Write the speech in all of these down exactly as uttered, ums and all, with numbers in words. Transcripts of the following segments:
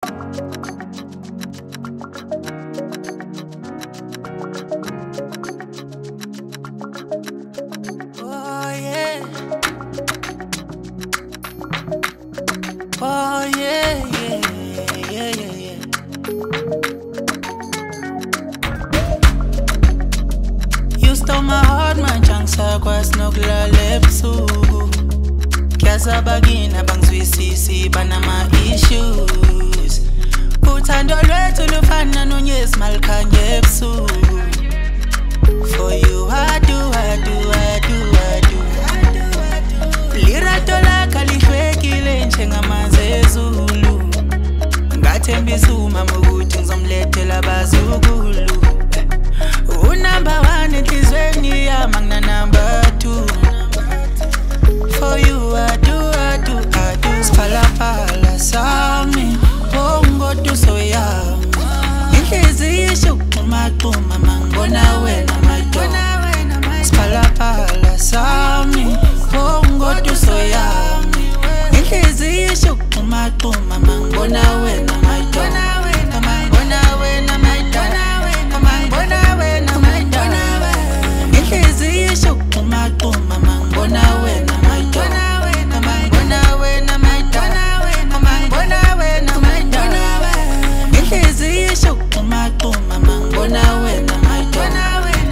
Oh yeah. Oh yeah, yeah, yeah, yeah, yeah. You stole my heart, my chunks sakwas nokulala ebusuku. Kuyasabagina bangizwisisi banama issues. Uthando lwethu lufana nonyezi malikhanye ebusuku. For you I do, I do, I do, I do. Lirato lakho lihwekile njengamanzi ezulu. Ngathembisa umama ukuthi ngizomlethela abazukulu. Unumber one enhlizweni yami ngina number two. For you I do, I do, I do. Siphalaphala sami bongodu soyami. Inhliziyo ishukumaquma mangibona wena madoda. Siphalaphala sami bongodu soyami. Inhliziyo ishukumaquma mangibona wena madoda. Mangibona wena madoda. Mangibona wena madoda. Inhliziyo ishukumaquma mangibona wena madoda. Mangibona wena madoda. Mangibona wena madoda. Inhliziyo ishukumaquma mangibona wena madoda.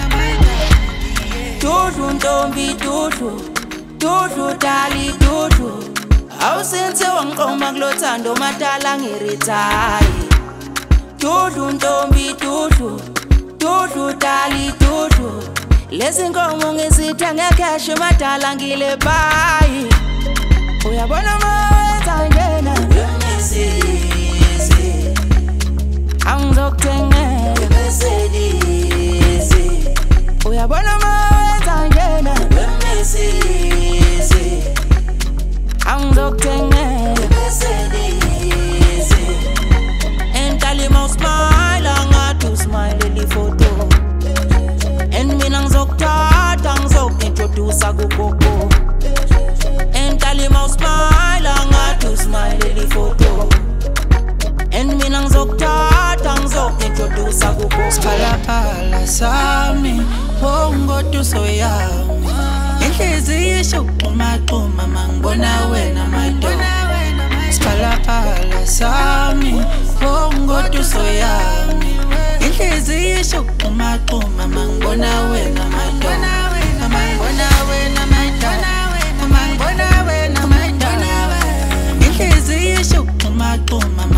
Dudu ntombi dudu, dudu dali dudu. Awusenze wangiqoma kulothando madala ngirithayi. Dudu ntombi dudu, dudu dali dudu. Lezi nkomo ngizitha ngecash madala ngile bhayi. Uyabona mawenza ngena ngemisizi. Angizokuthengela Mercedes. Uyabona mawenza ngena ngemisizi. Angizokuthengela Mercedes. And tell him I'll smile, I'm to smile in the photo. And mina ngizokuthatha ngizokintroduce kugogo. And tell him I'll smile, I'm to smile in the photo. And mina ngizokuthatha ngizokintroduce kugogo. Siphalaphala sami bongodu soyami. Inhliziyo ishukumaquma mangibona wena madoda. Siphalaphala sami bongodu soyami. Inhliziyo ishukumaquma mangibona wena madoda. Mangibona wena madoda. Mangibona wena madoda. Inhliziyo ishukumaquma